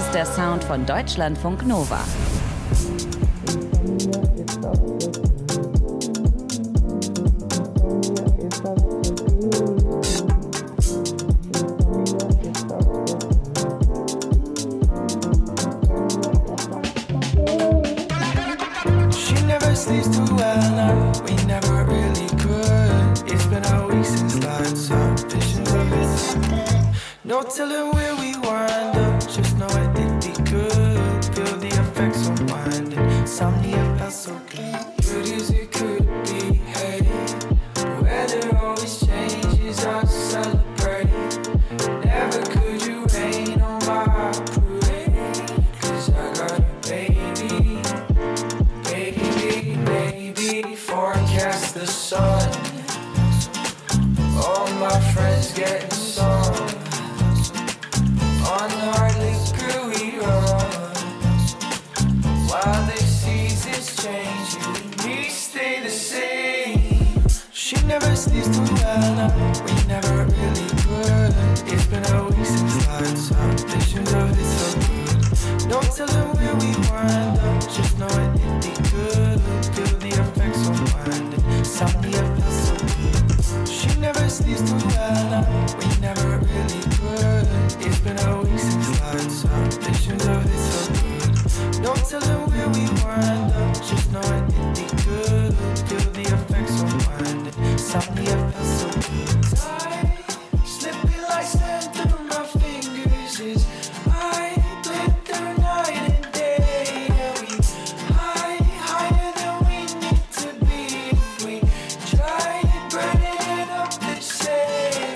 ist der Sound von Deutschlandfunk Nova. No telling where we wind up, just know it did be good. Feel the effects unwinding, insomnia felt so good. Good as it could be, hey. Weather always changes, I celebrate. Never could you rain on my parade, 'cause I got a baby, baby, baby. Forecast the sun, all my friends getting some. On hardly crew we run, while the seasons change, you and me stay the same. She never sleeps too well, no, we never really could. It's been a week since lights out, visions of it so good. No telling where we wind up, just know it did be good. Feel the effects unwinding, insomnia feels so good. She never sleeps too well, no, we never really could. It's been a week since lights out, visions of it so good. No telling where we wind up, just know it did be good. Feel the effects unwinding, insomnia feels so good. Time slipping like sand through my fingers as I live through night and day. Yeah, we higher than we need to be if we try burning it up the same.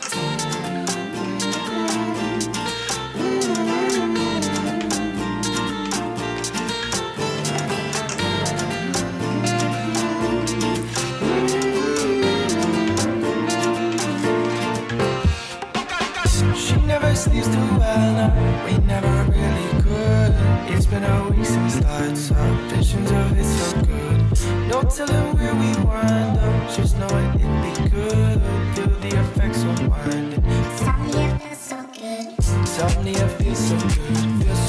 She never sleeps too well, no, we never really could. It's been a week since lights out, visions of it so good. No telling where we wind up, just know it did be good. Feel the effects unwinding, Insomnia feels so good. insomnia feels so good, feels